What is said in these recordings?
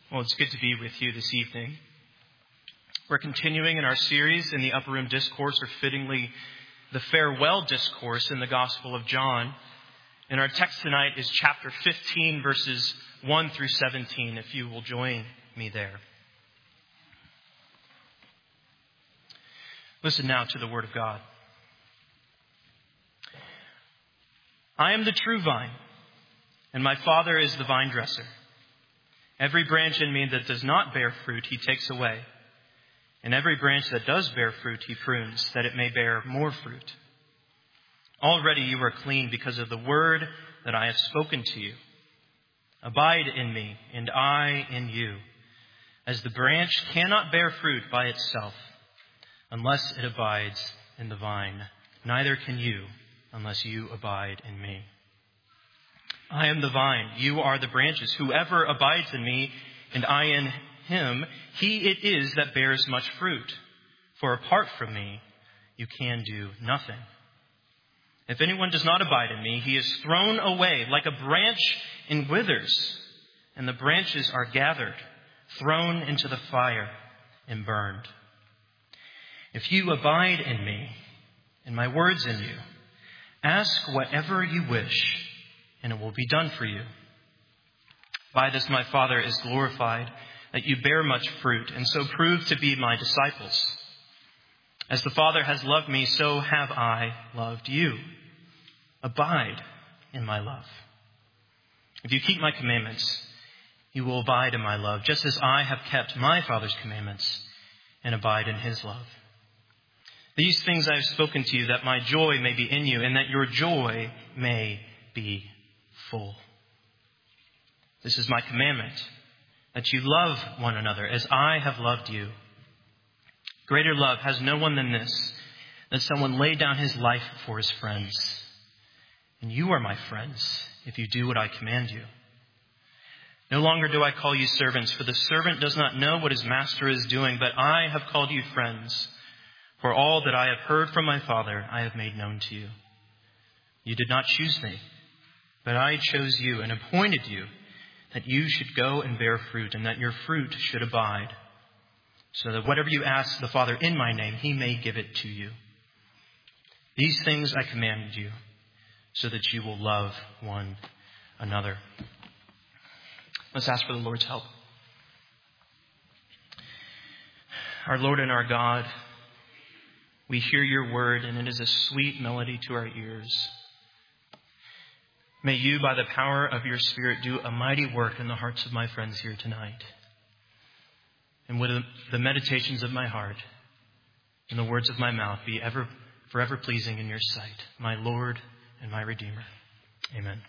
Well, it's good to be with you this evening. We're continuing in our series in the Upper Room Discourse, or fittingly, the Farewell Discourse in the Gospel of John. And our text tonight is chapter 15, verses 1 through 17, if you will join me there. Listen now to the Word of God. I am the true vine, and my Father is the vine dresser. Every branch in me that does not bear fruit, he takes away. And every branch that does bear fruit, he prunes, that it may bear more fruit. Already you are clean because of the word that I have spoken to you. Abide in me, and I in you. As the branch cannot bear fruit by itself, unless it abides in the vine, neither can you, unless you abide in me. I am the vine, you are the branches. Whoever abides in me and I in him, he it is that bears much fruit. For apart from me, you can do nothing. If anyone does not abide in me, he is thrown away like a branch and withers, and the branches are gathered, thrown into the fire and burned. If you abide in me and my words in you, ask whatever you wish, and it will be done for you. By this my Father is glorified, that you bear much fruit, and so prove to be my disciples. As the Father has loved me, so have I loved you. Abide in my love. If you keep my commandments, you will abide in my love, just as I have kept my Father's commandments and abide in his love. These things I have spoken to you, that my joy may be in you, and that your joy may be full. This is my commandment, that you love one another as I have loved you. Greater love has no one than this, that someone lay down his life for his friends. And you are my friends if you do what I command you. No longer do I call you servants, for the servant does not know what his master is doing, but I have called you friends. For all that I have heard from my Father, I have made known to you. You did not choose me, but I chose you and appointed you that you should go and bear fruit, and that your fruit should abide, so that whatever you ask the Father in my name, he may give it to you. These things I commanded you, so that you will love one another. Let's ask for the Lord's help. Our Lord and our God, we hear your word, and it is a sweet melody to our ears. May you, by the power of your Spirit, do a mighty work in the hearts of my friends here tonight. And would the meditations of my heart and the words of my mouth be forever pleasing in your sight, my Lord and my Redeemer. Amen.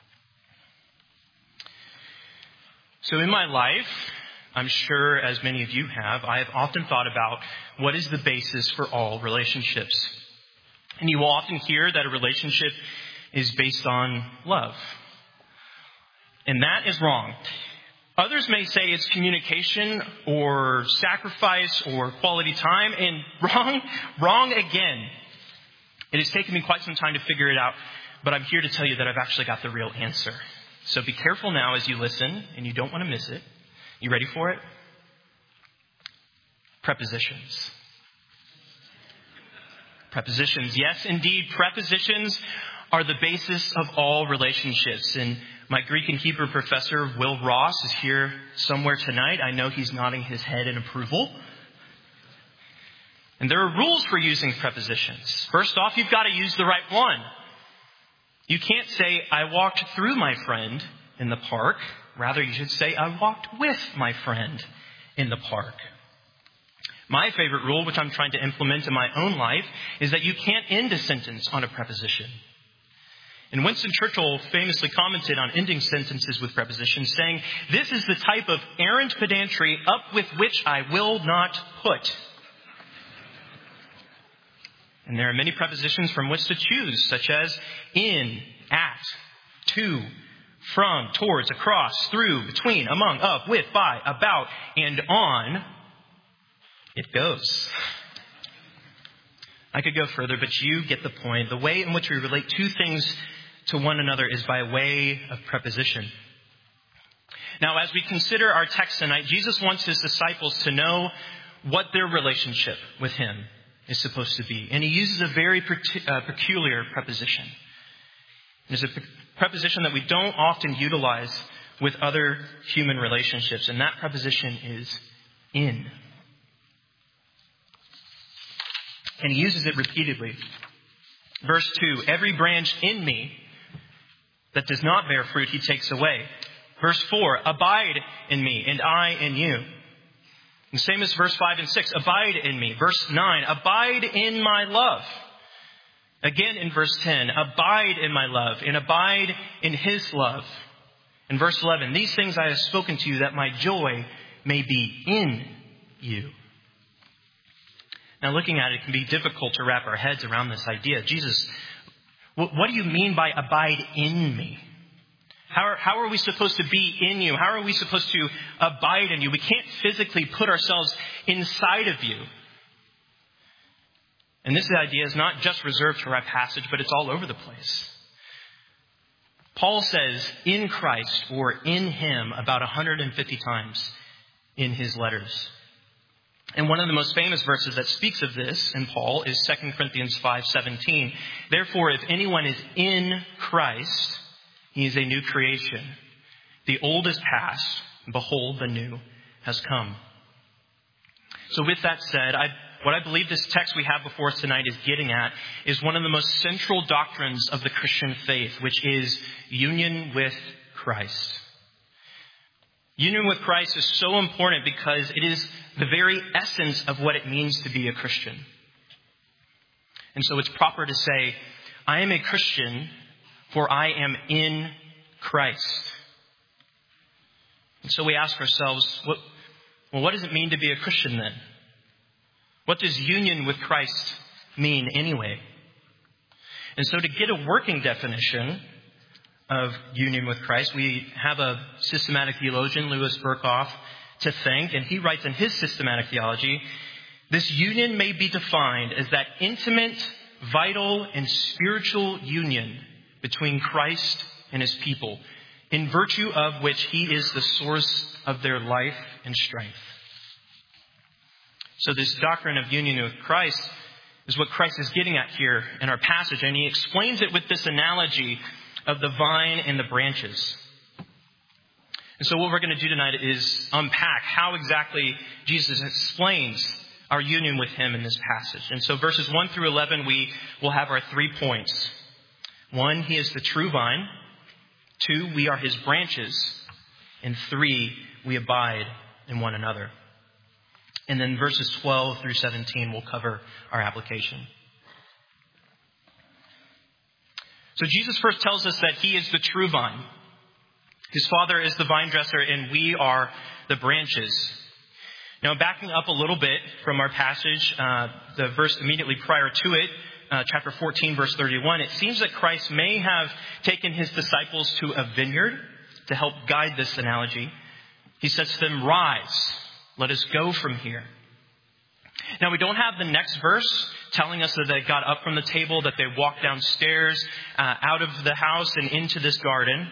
So in my life, I'm sure as many of you have, I have often thought about what is the basis for all relationships. And you will often hear that a relationship is based on love. And that is wrong. Others may say it's communication or sacrifice or quality time, and wrong again. It has taken me quite some time to figure it out, but I'm here to tell you that I've actually got the real answer. So be careful now as you listen, and you don't want to miss it. You ready for it? Prepositions. Prepositions. Yes, indeed, prepositions are the basis of all relationships. And my Greek and Hebrew professor, Will Ross, is here somewhere tonight. I know he's nodding his head in approval. And there are rules for using prepositions. First off, you've got to use the right one. You can't say, I walked through my friend in the park. Rather, you should say, I walked with my friend in the park. My favorite rule, which I'm trying to implement in my own life, is that you can't end a sentence on a preposition. And Winston Churchill famously commented on ending sentences with prepositions, saying, this is the type of errant pedantry up with which I will not put. And there are many prepositions from which to choose, such as in, at, to, from, towards, across, through, between, among, of, with, by, about, and on it goes. I could go further, but you get the point. The way in which we relate two things to one another is by way of preposition. Now, as we consider our text tonight, Jesus wants his disciples to know what their relationship with him is supposed to be. And he uses a very peculiar preposition. It's a preposition that we don't often utilize with other human relationships, and that preposition is in. And he uses it repeatedly. Verse 2, every branch in me that does not bear fruit, he takes away. Verse 4, abide in me, and I in you. And same as verse 5 and 6, abide in me. Verse 9, abide in my love. Again in verse 10, abide in my love, and abide in his love. In verse 11, these things I have spoken to you, that my joy may be in you. Now, looking at it, it can be difficult to wrap our heads around this idea. Jesus, what do you mean by abide in me? How are we supposed to be in you? How are we supposed to abide in you? We can't physically put ourselves inside of you. And this idea is not just reserved for our passage, but it's all over the place. Paul says in Christ or in him about 150 times in his letters. And one of the most famous verses that speaks of this in Paul is 2 Corinthians 5:17. Therefore, if anyone is in Christ, he is a new creation. The old is past, behold, the new has come. So with that said, what I believe this text we have before us tonight is getting at is one of the most central doctrines of the Christian faith, which is union with Christ. Union with Christ is so important because it is the very essence of what it means to be a Christian. And so it's proper to say, I am a Christian, for I am in Christ. And so we ask ourselves, what does it mean to be a Christian then? What does union with Christ mean anyway? And so to get a working definition of union with Christ, we have a systematic theologian, Louis Berkhoff, to think, and he writes in his systematic theology, this union may be defined as that intimate, vital, and spiritual union between Christ and his people, in virtue of which he is the source of their life and strength. So this doctrine of union with Christ is what Christ is getting at here in our passage, and he explains it with this analogy of the vine and the branches. And so what we're going to do tonight is unpack how exactly Jesus explains our union with him in this passage. And so verses 1 through 11, we will have our 3 points. 1, he is the true vine. 2, we are his branches. And 3, we abide in one another. And then verses 12 through 17 will cover our application. So Jesus first tells us that he is the true vine. His Father is the vine dresser, and we are the branches. Now, backing up a little bit from our passage, the verse immediately prior to it, chapter 14, verse 31, it seems that Christ may have taken his disciples to a vineyard to help guide this analogy. He says to them, rise, let us go from here. Now, we don't have the next verse telling us that they got up from the table, that they walked downstairs, out of the house and into this garden.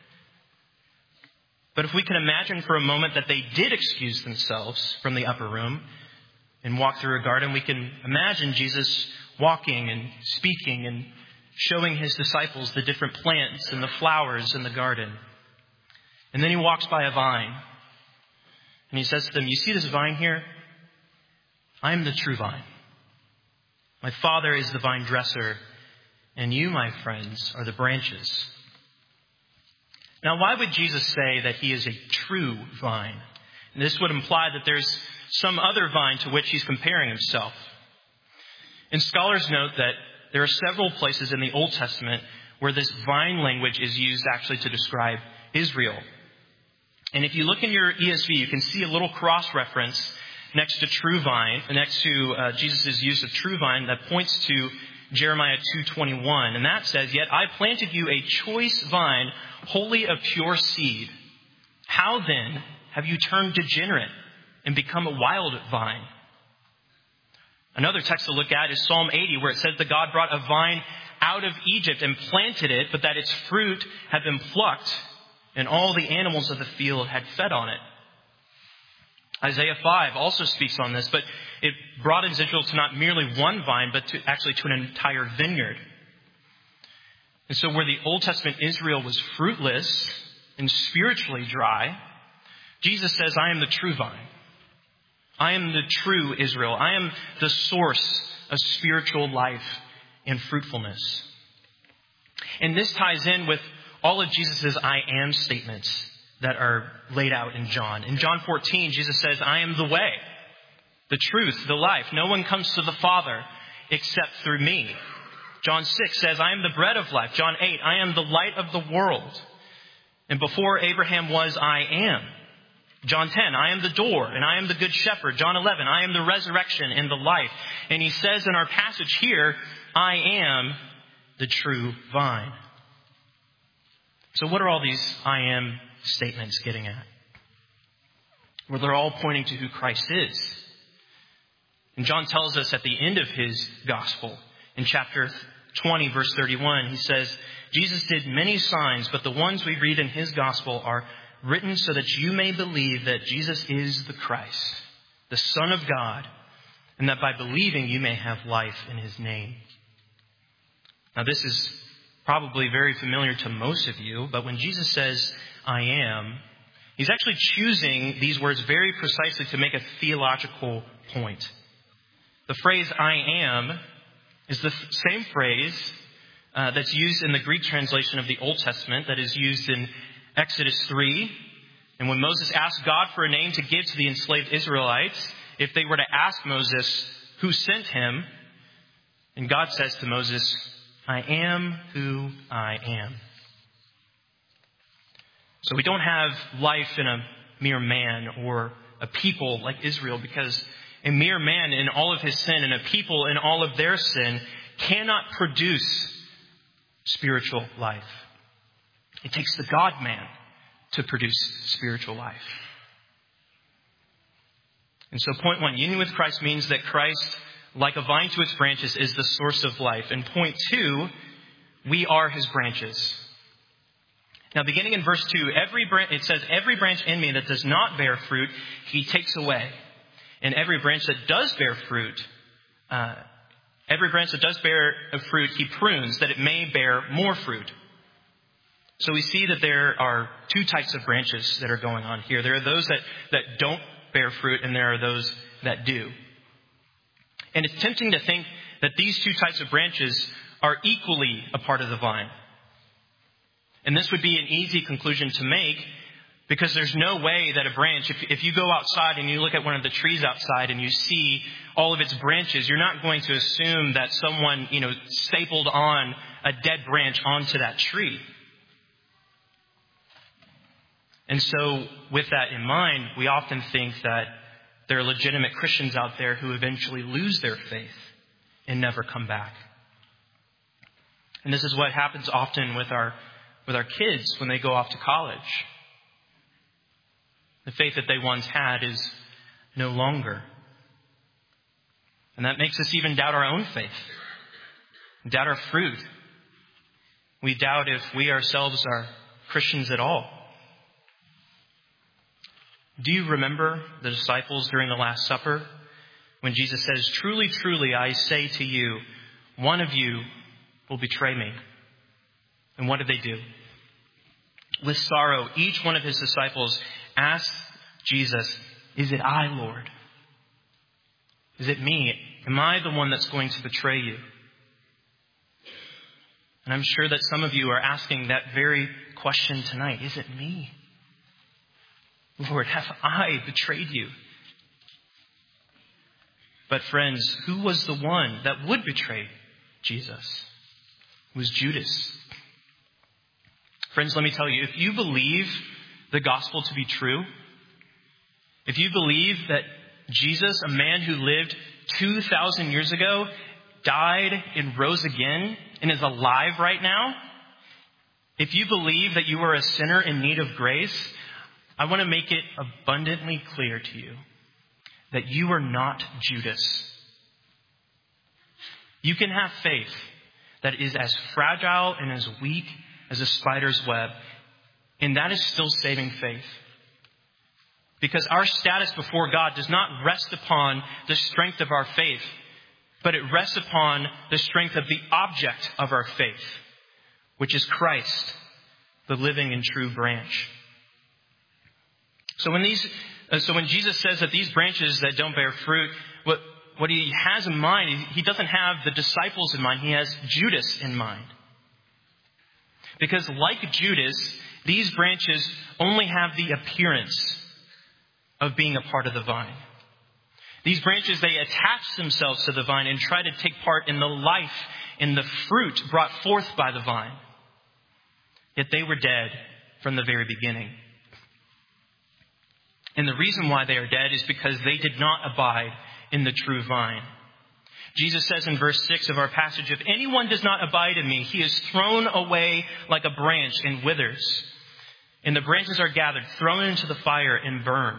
But if we can imagine for a moment that they did excuse themselves from the upper room and walk through a garden, we can imagine Jesus walking and speaking and showing his disciples the different plants and the flowers in the garden. And then he walks by a vine and he says to them, you see this vine here? I am the true vine. My Father is the vine dresser, and you, my friends, are the branches. Now, why would Jesus say that he is a true vine? And this would imply that there's some other vine to which he's comparing himself. And scholars note that there are several places in the Old Testament where this vine language is used actually to describe Israel. And if you look in your ESV, you can see a little cross-reference next to true vine, next to Jesus' use of true vine that points to Jeremiah 2:21. And that says, yet I planted you a choice vine, wholly of pure seed. How then have you turned degenerate and become a wild vine? Another text to look at is Psalm 80, where it says that God brought a vine out of Egypt and planted it, but that its fruit had been plucked and all the animals of the field had fed on it. Isaiah 5 also speaks on this, but it broadens Israel to not merely one vine, but to an entire vineyard. And so where the Old Testament Israel was fruitless and spiritually dry, Jesus says, I am the true vine. I am the true Israel. I am the source of spiritual life and fruitfulness. And this ties in with all of Jesus' I am statements that are laid out in John. In John 14, Jesus says, I am the way, the truth, the life. No one comes to the Father except through me. John 6 says, I am the bread of life. John 8, I am the light of the world. And before Abraham was, I am. John 10, I am the door and I am the good shepherd. John 11, I am the resurrection and the life. And he says in our passage here, I am the true vine. So what are all these I am statements getting at? Well, they're all pointing to who Christ is. And John tells us at the end of his gospel, in chapter 20, verse 31, he says, Jesus did many signs, but the ones we read in his gospel are written so that you may believe that Jesus is the Christ, the Son of God, and that by believing you may have life in his name. Now, this is probably very familiar to most of you, but when Jesus says, I am, he's actually choosing these words very precisely to make a theological point. The phrase I am is the same phrase that's used in the Greek translation of the Old Testament that is used in Exodus 3. And when Moses asked God for a name to give to the enslaved Israelites, if they were to ask Moses who sent him, and God says to Moses, I am who I am. So we don't have life in a mere man or a people like Israel, because a mere man in all of his sin and a people in all of their sin cannot produce spiritual life. It takes the God-man to produce spiritual life. And so point one, union with Christ means that Christ, like a vine to its branches, is the source of life. And point two, we are his branches. Now, beginning in verse 2, it says, every branch in me that does not bear fruit, he takes away. And every branch that does bear fruit, he prunes, that it may bear more fruit. So we see that there are two types of branches that are going on here. There are those that don't bear fruit, and there are those that do. And it's tempting to think that these two types of branches are equally a part of the vine. And this would be an easy conclusion to make, because there's no way that a branch, if you go outside and you look at one of the trees outside and you see all of its branches, you're not going to assume that someone, stapled on a dead branch onto that tree. And so with that in mind, we often think that there are legitimate Christians out there who eventually lose their faith and never come back. And this is what happens often with our kids when they go off to college. The faith that they once had is no longer. And that makes us even doubt our own faith, doubt our fruit. We doubt if we ourselves are Christians at all. Do you remember the disciples during the Last Supper when Jesus says, truly, truly, I say to you, one of you will betray me? And what did they do? With sorrow, each one of his disciples asked Jesus, is it I, Lord? Is it me? Am I the one that's going to betray you? And I'm sure that some of you are asking that very question tonight. Is it me? Lord, have I betrayed you? But friends, who was the one that would betray Jesus? It was Judas. Friends, let me tell you, if you believe the gospel to be true, if you believe that Jesus, a man who lived 2,000 years ago, died and rose again and is alive right now, if you believe that you are a sinner in need of grace, I want to make it abundantly clear to you that you are not Judas. You can have faith that is as fragile and as weak as a spider's web. And that is still saving faith. Because our status before God does not rest upon the strength of our faith, but it rests upon the strength of the object of our faith, which is Christ, the living and true branch. So when Jesus says that these branches that don't bear fruit, what he has in mind, he doesn't have the disciples in mind. He has Judas in mind. Because like Judas, these branches only have the appearance of being a part of the vine. These branches, they attach themselves to the vine and try to take part in the life, in the fruit brought forth by the vine. Yet they were dead from the very beginning. And the reason why they are dead is because they did not abide in the true vine. Jesus says in verse 6 of our passage, if anyone does not abide in me, he is thrown away like a branch and withers. And the branches are gathered, thrown into the fire and burned.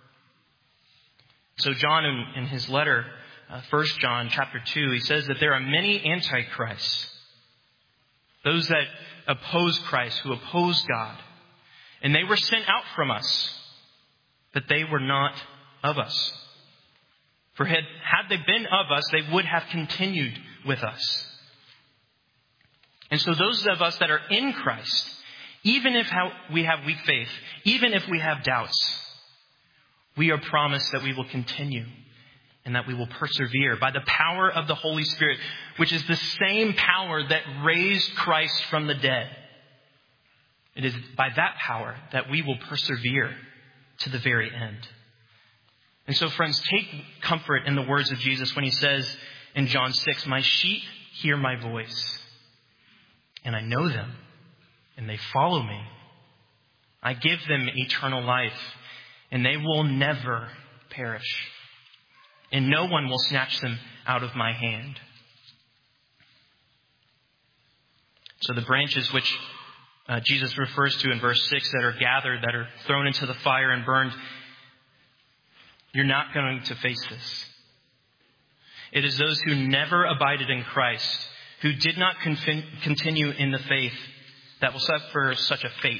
So John, in his letter, 1 John chapter 2, he says that there are many antichrists. Those that oppose Christ, who oppose God. And they were sent out from us, but they were not of us. For had they been of us, they would have continued with us. And so those of us that are in Christ, even if we have weak faith, even if we have doubts, we are promised that we will continue and that we will persevere by the power of the Holy Spirit, which is the same power that raised Christ from the dead. It is by that power that we will persevere to the very end. And so, friends, take comfort in the words of Jesus when he says in John 6, my sheep hear my voice, and I know them, and they follow me. I give them eternal life, and they will never perish, and no one will snatch them out of my hand. So the branches which Jesus refers to in verse 6 that are gathered, that are thrown into the fire and burned, you're not going to face this. It is those who never abided in Christ, who did not continue in the faith, that will suffer such a fate.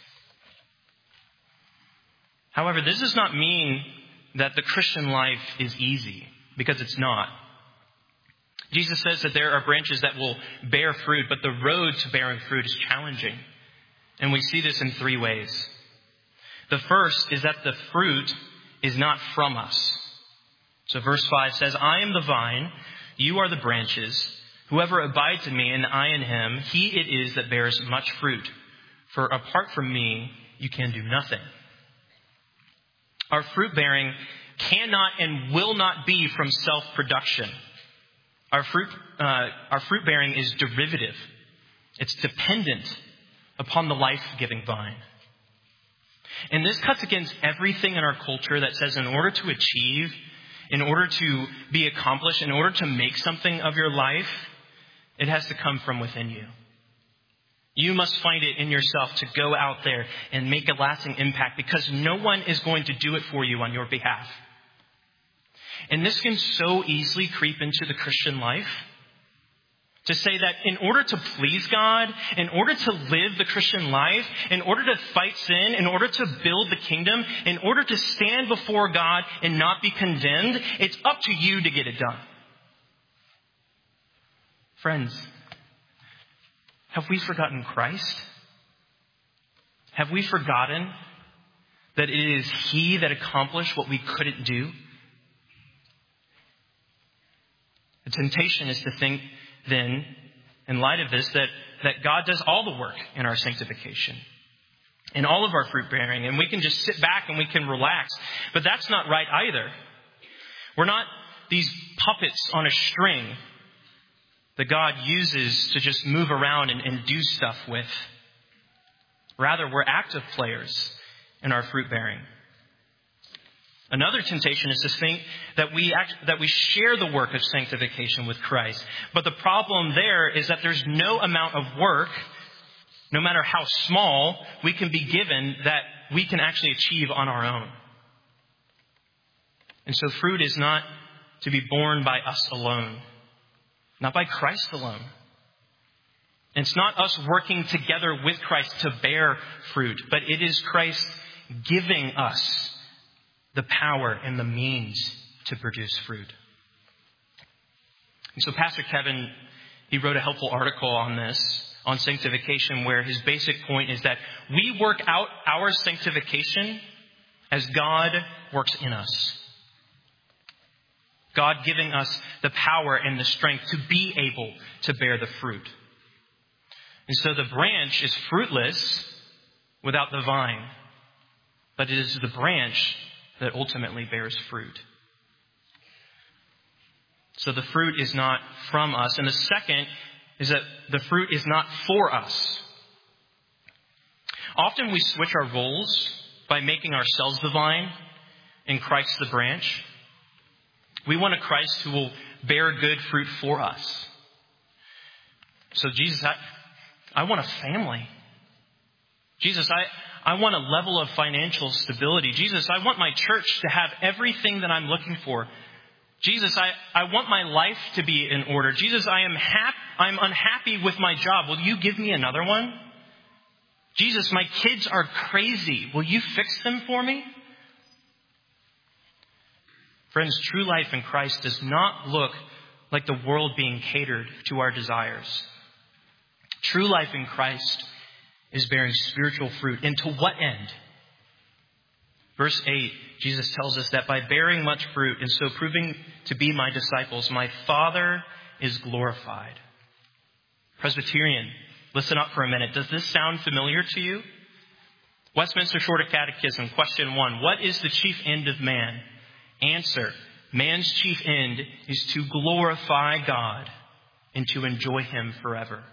However, this does not mean that the Christian life is easy, because it's not. Jesus says that there are branches that will bear fruit, but the road to bearing fruit is challenging. And we see this in three ways. The first is that the fruit is not from us. So verse 5 says, I am the vine, you are the branches. Whoever abides in me and I in him, he it is that bears much fruit. For apart from me, you can do nothing. Our fruit bearing cannot and will not be from self-production. Our fruit bearing is derivative. It's dependent upon the life-giving vine. And this cuts against everything in our culture that says in order to achieve, in order to be accomplished, in order to make something of your life, it has to come from within you. You must find it in yourself to go out there and make a lasting impact, because no one is going to do it for you on your behalf. And this can so easily creep into the Christian life. To say that in order to please God, in order to live the Christian life, in order to fight sin, in order to build the kingdom, in order to stand before God and not be condemned, it's up to you to get it done. Friends, have we forgotten Christ? Have we forgotten that it is He that accomplished what we couldn't do? The temptation is to think then, in light of this, that God does all the work in our sanctification, in all of our fruit bearing, and we can just sit back and we can relax. But that's not right either. We're not these puppets on a string that God uses to just move around and do stuff with. Rather, we're active players in our fruit bearing. Another temptation is to think that we share the work of sanctification with Christ. But the problem there is that there's no amount of work, no matter how small, we can be given that we can actually achieve on our own. And so fruit is not to be borne by us alone, not by Christ alone. And it's not us working together with Christ to bear fruit, but it is Christ giving us the power and the means to produce fruit. And so Pastor Kevin, he wrote a helpful article on this, on sanctification, where his basic point is that we work out our sanctification as God works in us. God giving us the power and the strength to be able to bear the fruit. And so the branch is fruitless without the vine, but it is the branch that ultimately bears fruit. So the fruit is not from us. And the second is that the fruit is not for us. Often we switch our roles by making ourselves the vine and Christ the branch. We want a Christ who will bear good fruit for us. So Jesus, I want a family. Jesus, I want a level of financial stability. Jesus, I want my church to have everything that I'm looking for. Jesus, I want my life to be in order. Jesus, I'm unhappy with my job. Will you give me another one? Jesus, my kids are crazy. Will you fix them for me? Friends, true life in Christ does not look like the world being catered to our desires. True life in Christ is bearing spiritual fruit. And to what end? Verse 8, Jesus tells us that by bearing much fruit and so proving to be my disciples, my Father is glorified. Presbyterian, listen up for a minute. Does this sound familiar to you? Westminster Shorter Catechism, question 1. What is the chief end of man? Answer, man's chief end is to glorify God and to enjoy Him forever.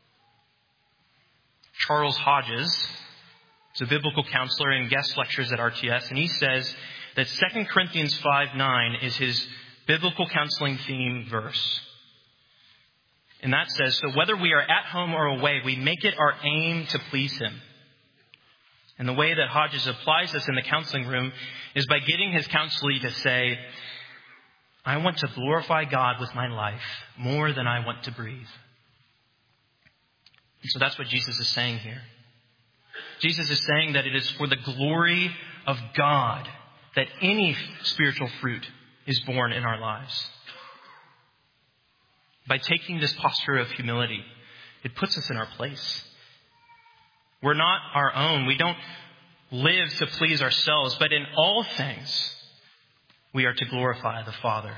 Charles Hodges is a biblical counselor and guest lectures at RTS, and he says that 2 Corinthians 5:9 is his biblical counseling theme verse. And that says, so whether we are at home or away, we make it our aim to please Him. And the way that Hodges applies this in the counseling room is by getting his counselee to say, I want to glorify God with my life more than I want to breathe. And so that's what Jesus is saying here. Jesus is saying that it is for the glory of God that any spiritual fruit is born in our lives. By taking this posture of humility, it puts us in our place. We're not our own. We don't live to please ourselves, but in all things, we are to glorify the Father.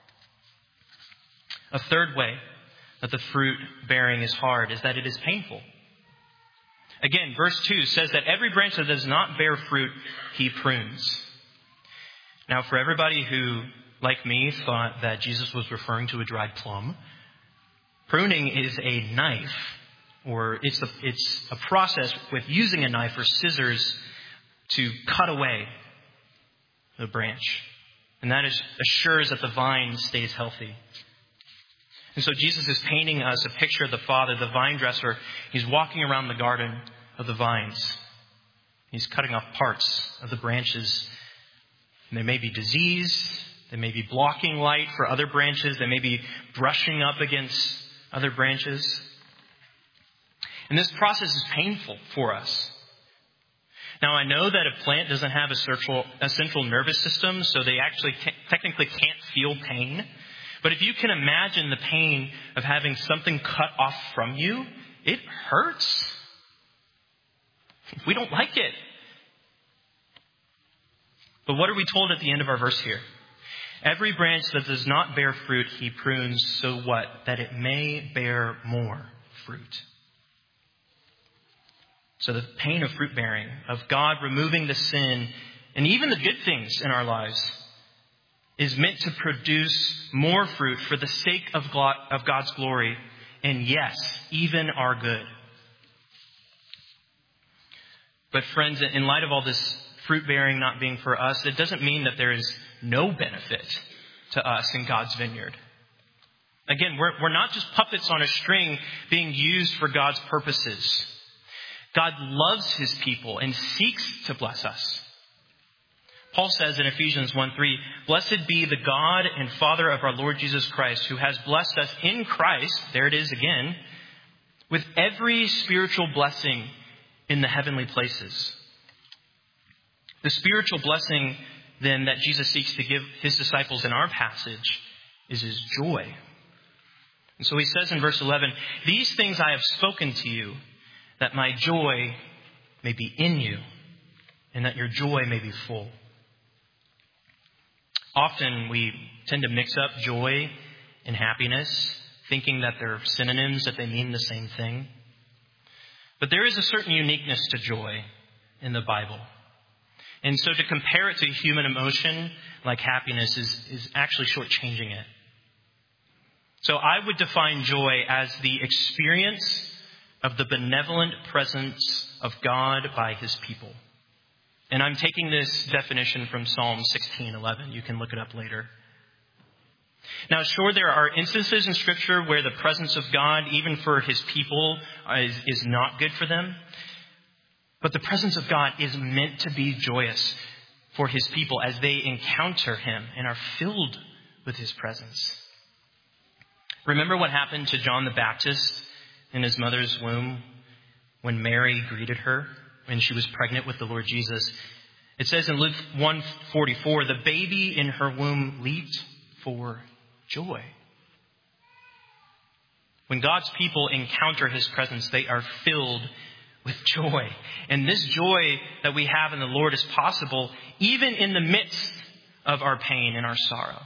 A third way that the fruit bearing is hard is that it is painful. Again, verse 2 says that every branch that does not bear fruit, He prunes. Now, for everybody who, like me, thought that Jesus was referring to a dried plum, pruning is a knife, or it's a process with using a knife or scissors to cut away the branch. And that assures that the vine stays healthy. And so Jesus is painting us a picture of the Father, the vine dresser. He's walking around the garden of the vines. He's cutting off parts of the branches. And they may be diseased. They may be blocking light for other branches. They may be brushing up against other branches. And this process is painful for us. Now, I know that a plant doesn't have a central nervous system, so they actually technically can't feel pain. But if you can imagine the pain of having something cut off from you, it hurts. We don't like it. But what are we told at the end of our verse here? Every branch that does not bear fruit, He prunes, so what? That it may bear more fruit. So the pain of fruit bearing, of God removing the sin and even the good things in our lives, is meant to produce more fruit for the sake of God's glory, and yes, even our good. But friends, in light of all this fruit bearing not being for us, it doesn't mean that there is no benefit to us in God's vineyard. Again, we're not just puppets on a string being used for God's purposes. God loves His people and seeks to bless us. Paul says in Ephesians 1:3, Blessed be the God and Father of our Lord Jesus Christ, who has blessed us in Christ, there it is again, with every spiritual blessing in the heavenly places. The spiritual blessing, then, that Jesus seeks to give his disciples in our passage is his joy. And so he says in verse 11, "These things I have spoken to you, that my joy may be in you, and that your joy may be full." Often we tend to mix up joy and happiness, thinking that they're synonyms, that they mean the same thing. But there is a certain uniqueness to joy in the Bible. And so to compare it to human emotion like happiness is actually shortchanging it. So I would define joy as the experience of the benevolent presence of God by his people. And I'm taking this definition from Psalm 16:11. You can look it up later. Now, sure, there are instances in Scripture where the presence of God, even for his people, is not good for them. But the presence of God is meant to be joyous for his people as they encounter him and are filled with his presence. Remember what happened to John the Baptist in his mother's womb when Mary greeted her when she was pregnant with the Lord Jesus? It says in Luke 1:44, the baby in her womb leaped for joy. When God's people encounter his presence, they are filled with joy. And this joy that we have in the Lord is possible even in the midst of our pain and our sorrow.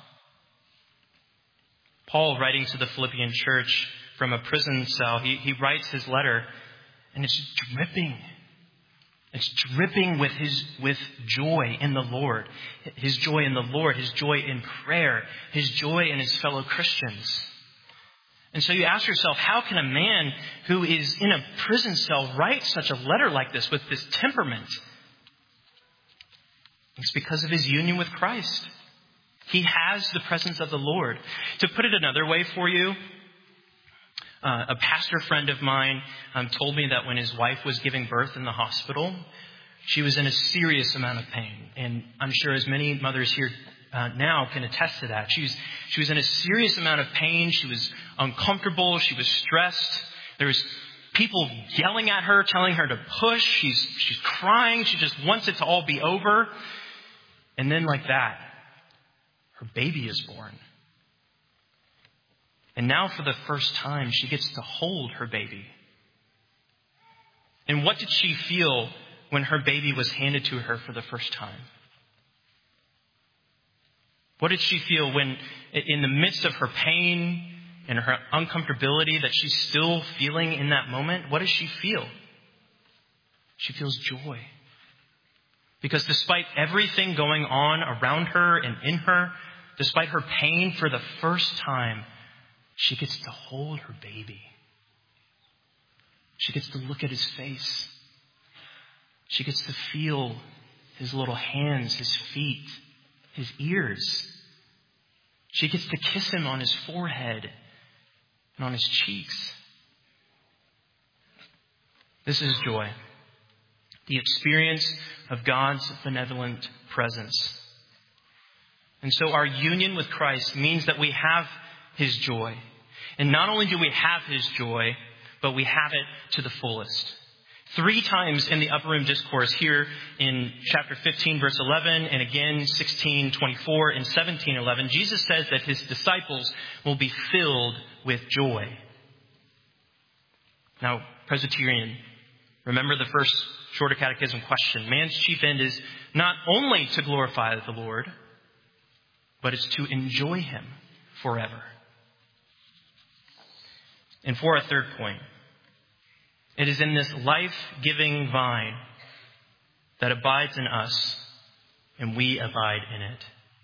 Paul, writing to the Philippian church from a prison cell, he writes his letter, and it's dripping. It's dripping with joy in the Lord. His joy in the Lord, his joy in prayer, his joy in his fellow Christians. And so you ask yourself, how can a man who is in a prison cell write such a letter like this with this temperament? It's because of his union with Christ. He has the presence of the Lord. To put it another way for you, a pastor friend of mine told me that when his wife was giving birth in the hospital, she was in a serious amount of pain. And I'm sure as many mothers here now can attest to that. She was in a serious amount of pain. She was uncomfortable. She was stressed. There was people yelling at her, telling her to push. She's crying. She just wants it to all be over. And then like that, her baby is born. And now for the first time, she gets to hold her baby. And what did she feel when her baby was handed to her for the first time? What did she feel when, in the midst of her pain and her uncomfortability that she's still feeling in that moment, what does she feel? She feels joy. Because despite everything going on around her and in her, despite her pain, for the first time, she gets to hold her baby. She gets to look at his face. She gets to feel his little hands, his feet, his ears. She gets to kiss him on his forehead and on his cheeks. This is joy. The experience of God's benevolent presence. And so our union with Christ means that we have his joy. And not only do we have his joy, but we have it to the fullest. 3 times in the Upper Room Discourse, here in chapter 15, verse 11, and again 16:24 and 17:11, Jesus says that his disciples will be filled with joy. Now, Presbyterian, remember the first Shorter Catechism question. Man's chief end is not only to glorify the Lord, but it's to enjoy him forever. And for our third point, it is in this life-giving vine that abides in us and we abide in it.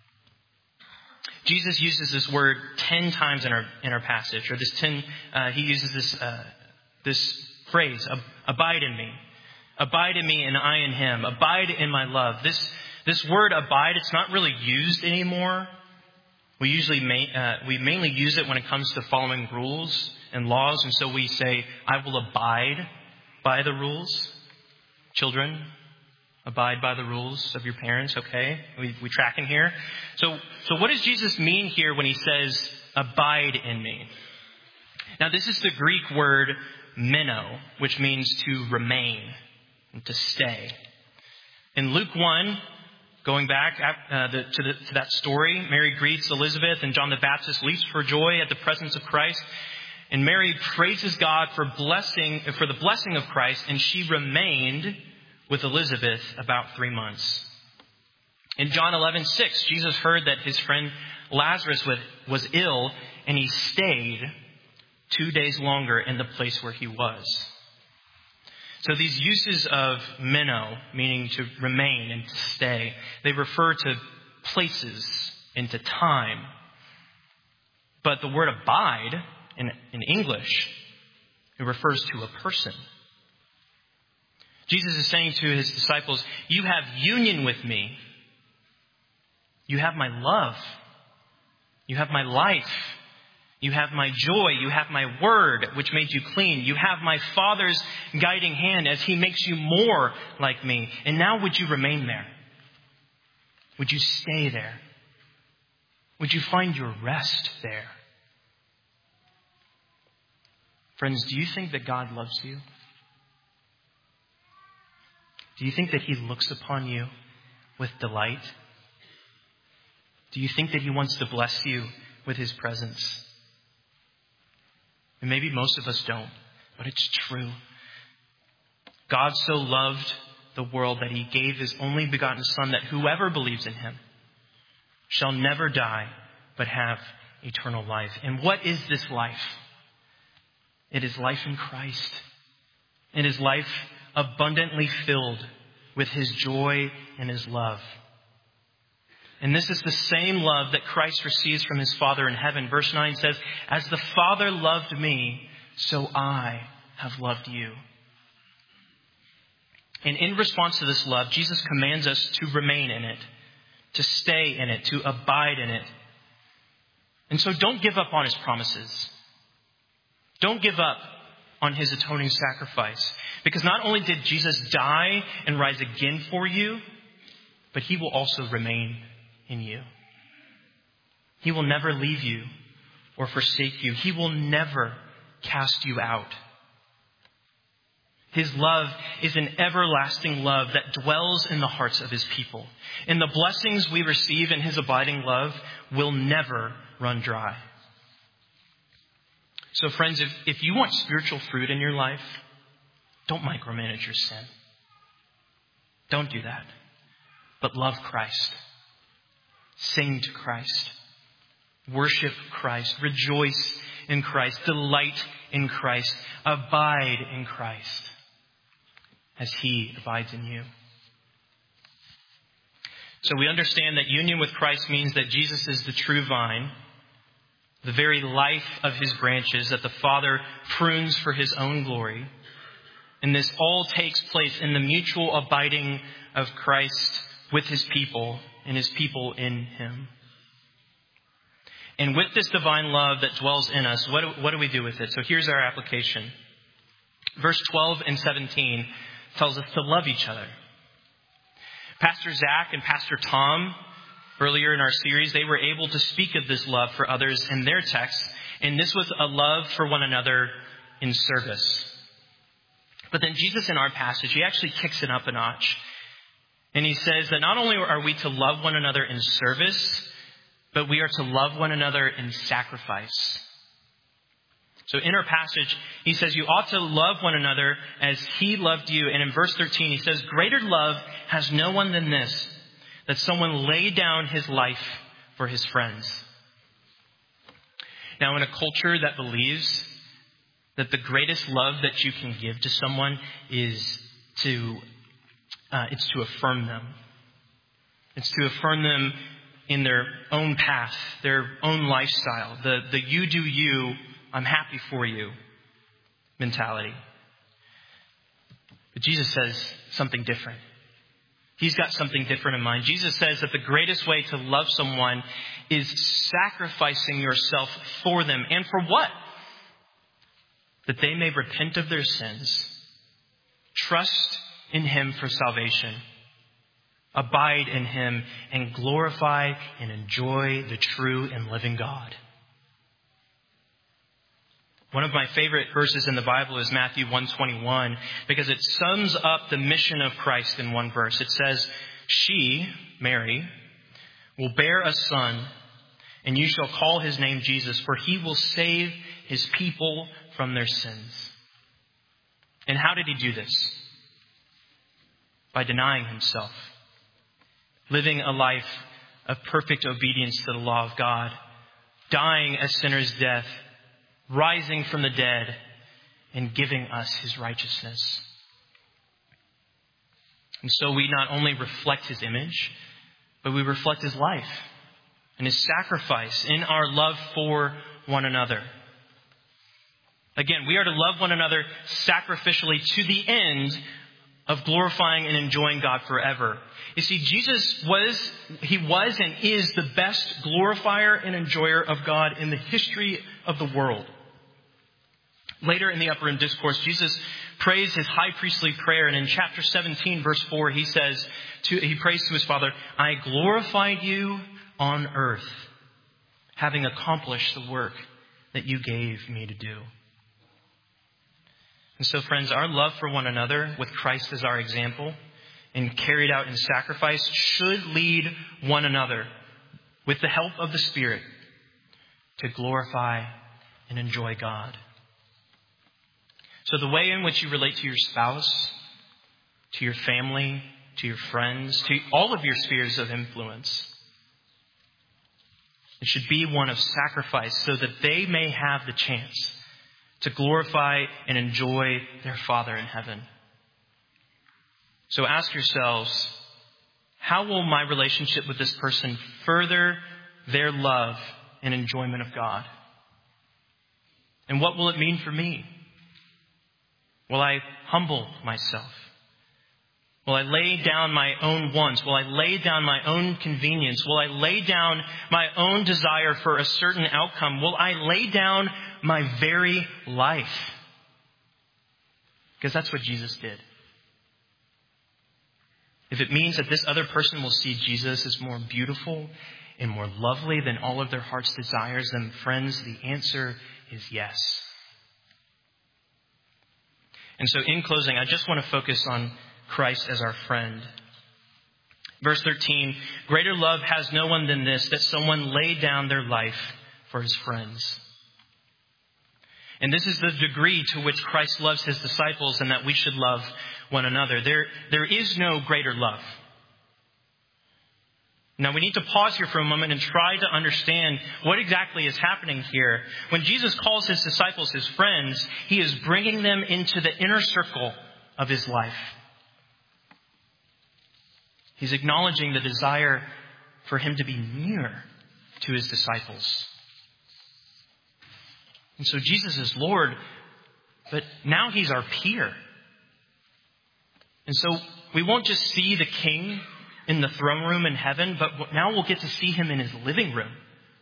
Jesus uses this word 10 times in our passage, or he uses this phrase, abide in me. Abide in me and I in him. Abide in my love. This word abide, it's not really used anymore. We mainly use it when it comes to following rules and laws. And so we say, I will abide by the rules. Children, abide by the rules of your parents. Okay. We tracking here. So what does Jesus mean here when he says, abide in me? Now, this is the Greek word meno, which means to remain and to stay. In Luke 1, going back to that story, Mary greets Elizabeth and John the Baptist leaps for joy at the presence of Christ. And Mary praises God for the blessing of Christ, and she remained with Elizabeth about 3 months. In John 11:6, Jesus heard that his friend Lazarus was ill, and he stayed 2 days longer in the place where he was. So these uses of meno, meaning to remain and to stay, they refer to places and to time. But the word abide in English, it refers to a person. Jesus is saying to his disciples, you have union with me. You have my love. You have my life. You have my joy. You have my word, which made you clean. You have my Father's guiding hand as he makes you more like me. And now would you remain there? Would you stay there? Would you find your rest there? Friends, do you think that God loves you? Do you think that he looks upon you with delight? Do you think that he wants to bless you with his presence? And maybe most of us don't, but it's true. God so loved the world that he gave his only begotten Son, that whoever believes in him shall never die, but have eternal life. And what is this life? It is life in Christ. It is life abundantly filled with his joy and his love. And this is the same love that Christ receives from his Father in heaven. Verse 9 says, as the Father loved me, so I have loved you. And in response to this love, Jesus commands us to remain in it, to stay in it, to abide in it. And so don't give up on his promises. Don't give up on his atoning sacrifice. Because not only did Jesus die and rise again for you, but he will also remain in you. He will never leave you or forsake you. He will never cast you out. His love is an everlasting love that dwells in the hearts of his people. And the blessings we receive in his abiding love will never run dry. So friends, if you want spiritual fruit in your life, don't micromanage your sin. Don't do that. But love Christ. Sing to Christ. Worship Christ. Rejoice in Christ. Delight in Christ. Abide in Christ as he abides in you. So we understand that union with Christ means that Jesus is the true vine, the very life of his branches that the Father prunes for his own glory. And this all takes place in the mutual abiding of Christ with his people and his people in him. And with this divine love that dwells in us, what do we do with it? So here's our application. Verse 12 and 17 tells us to love each other. Pastor Zach and Pastor Tom, earlier in our series, they were able to speak of this love for others in their texts. And this was a love for one another in service. But then Jesus in our passage, he actually kicks it up a notch. And he says that not only are we to love one another in service, but we are to love one another in sacrifice. So in our passage, he says you ought to love one another as he loved you. And in verse 13, he says, greater love has no one than this, that someone lay down his life for his friends. Now, in a culture that believes that the greatest love that you can give to someone is to affirm them. It's to affirm them in their own path, their own lifestyle, the you do you, I'm happy for you mentality. But Jesus says something different. He's got something different in mind. Jesus says that the greatest way to love someone is sacrificing yourself for them. And for what? That they may repent of their sins, trust in him for salvation, abide in him, and glorify and enjoy the true and living God. One of my favorite verses in the Bible is Matthew 1:21, because it sums up the mission of Christ in one verse. It says, "She, Mary, will bear a son, and you shall call his name Jesus, for he will save his people from their sins." And how did he do this? By denying himself, living a life of perfect obedience to the law of God, dying a sinner's death, rising from the dead, and giving us his righteousness. And so we not only reflect his image, but we reflect his life and his sacrifice in our love for one another. Again, we are to love one another sacrificially to the end of glorifying and enjoying God forever. You see, Jesus was and is the best glorifier and enjoyer of God in the history of the world. Later in the Upper Room Discourse, Jesus prays his high priestly prayer. And in chapter 17, verse 4, he prays to his Father, "I glorified you on earth, having accomplished the work that you gave me to do." And so, friends, our love for one another, with Christ as our example, and carried out in sacrifice, should lead one another, with the help of the Spirit, to glorify and enjoy God. So the way in which you relate to your spouse, to your family, to your friends, to all of your spheres of influence, it should be one of sacrifice so that they may have the chance to glorify and enjoy their Father in heaven. So ask yourselves, how will my relationship with this person further their love and enjoyment of God? And what will it mean for me? Will I humble myself? Will I lay down my own wants? Will I lay down my own convenience? Will I lay down my own desire for a certain outcome? Will I lay down my very life? Because that's what Jesus did. If it means that this other person will see Jesus as more beautiful and more lovely than all of their heart's desires, then friends, the answer is yes. And so in closing, I just want to focus on Christ as our friend. Verse 13, "Greater love has no one than this, that someone lay down their life for his friends." And this is the degree to which Christ loves his disciples, and that we should love one another. There is no greater love. Now we need to pause here for a moment and try to understand what exactly is happening here. When Jesus calls his disciples his friends, he is bringing them into the inner circle of his life. He's acknowledging the desire for him to be near to his disciples. And so Jesus is Lord, but now he's our peer. And so we won't just see the King in the throne room in heaven, but now we'll get to see him in his living room.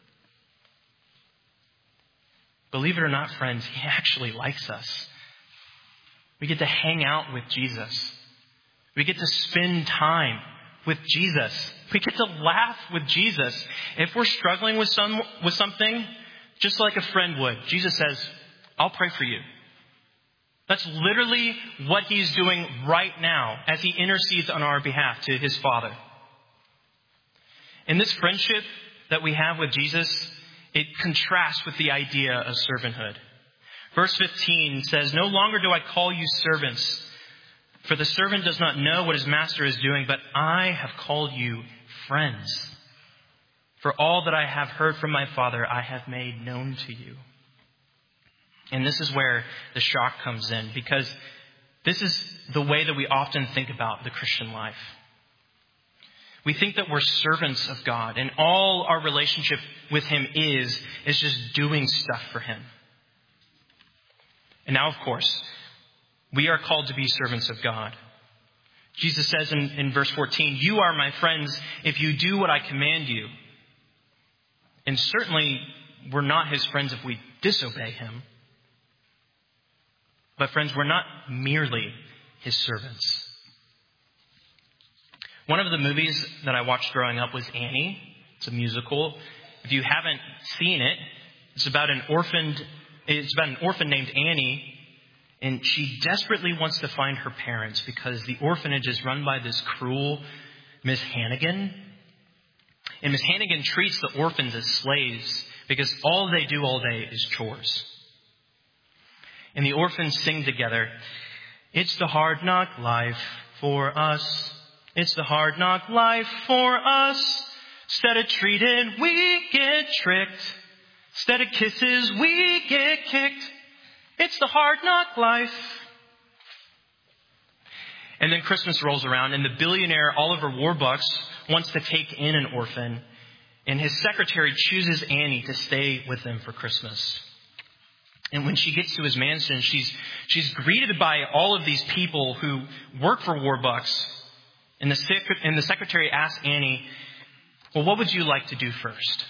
Believe it or not, friends, he actually likes us. We get to hang out with Jesus. We get to spend time with Jesus. We get to laugh with Jesus. If we're struggling with something, just like a friend would, Jesus says, "I'll pray for you." That's literally what he's doing right now as he intercedes on our behalf to his Father. And this friendship that we have with Jesus, it contrasts with the idea of servanthood. Verse 15 says, "No longer do I call you servants, for the servant does not know what his master is doing, but I have called you friends. For all that I have heard from my Father, I have made known to you." And this is where the shock comes in, because this is the way that we often think about the Christian life. We think that we're servants of God, and all our relationship with him is just doing stuff for him. And now, of course, we are called to be servants of God. Jesus says in verse 14, "You are my friends if you do what I command you." And certainly, we're not his friends if we disobey him. But friends, we're not merely his servants. One of the movies that I watched growing up was Annie. It's a musical. If you haven't seen it, it's about an orphaned It's about an orphan named Annie, and she desperately wants to find her parents because the orphanage is run by this cruel Miss Hannigan. And Miss Hannigan treats the orphans as slaves because all they do all day is chores. And the orphans sing together, "It's the hard knock life for us. It's the hard knock life for us. Instead of treated, we get tricked. Instead of kisses, we get kicked. It's the hard knock life." And then Christmas rolls around, and the billionaire Oliver Warbucks wants to take in an orphan, and his secretary chooses Annie to stay with them for Christmas. And when she gets to his mansion, she's greeted by all of these people who work for Warbucks. And the secretary asks Annie, "Well, what would you like to do first?"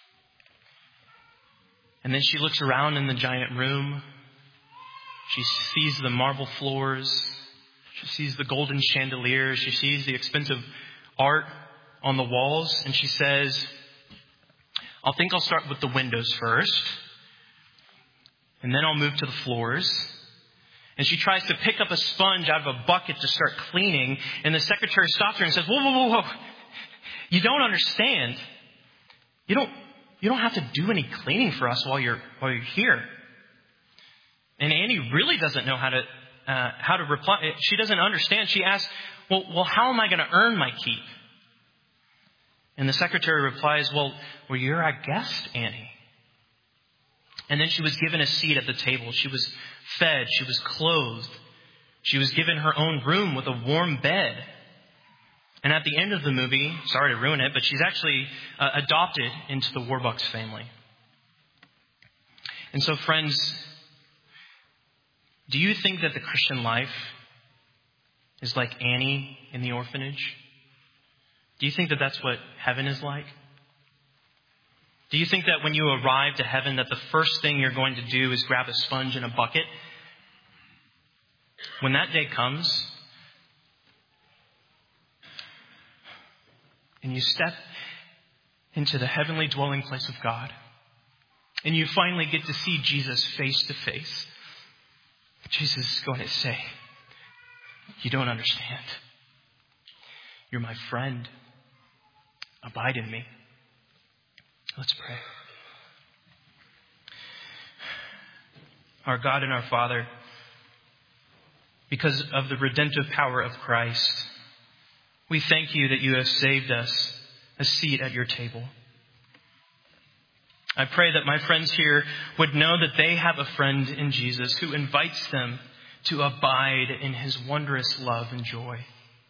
And then she looks around in the giant room. She sees the marble floors. She sees the golden chandeliers. She sees the expensive art on the walls. And she says, "I think I'll start with the windows first. And then I'll move to the floors." And she tries to pick up a sponge out of a bucket to start cleaning. And the secretary stops her and says, "Whoa, whoa, whoa, whoa. You don't understand. You don't have to do any cleaning for us while you're here." And Annie really doesn't know how to reply. She doesn't understand. She asks, well, how am I going to earn my keep? And the secretary replies, well, you're our guest, Annie. And then she was given a seat at the table. She was fed. She was clothed. She was given her own room with a warm bed. And at the end of the movie, sorry to ruin it, but she's actually adopted into the Warbucks family. And so, friends, do you think that the Christian life is like Annie in the orphanage? Do you think that that's what heaven is like? Do you think that when you arrive to heaven that the first thing you're going to do is grab a sponge and a bucket? When that day comes and you step into the heavenly dwelling place of God and you finally get to see Jesus face to face, Jesus is going to say, "You don't understand. You're my friend. Abide in me." Let's pray. Our God and our Father, because of the redemptive power of Christ, we thank you that you have saved us a seat at your table. I pray that my friends here would know that they have a friend in Jesus who invites them to abide in his wondrous love and joy.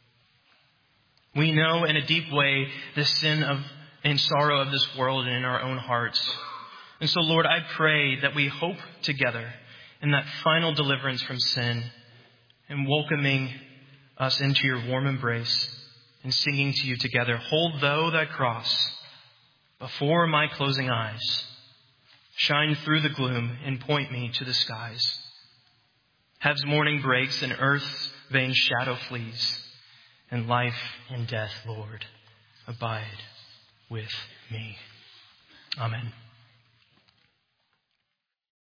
We know in a deep way the sin and sorrow of this world and in our own hearts. And so, Lord, I pray that we hope together in that final deliverance from sin and welcoming us into your warm embrace and singing to you together, "Hold thou thy cross before my closing eyes. Shine through the gloom and point me to the skies. Heaven's morning breaks and earth's vain shadow flees. And life and death, Lord, abide with me." Amen.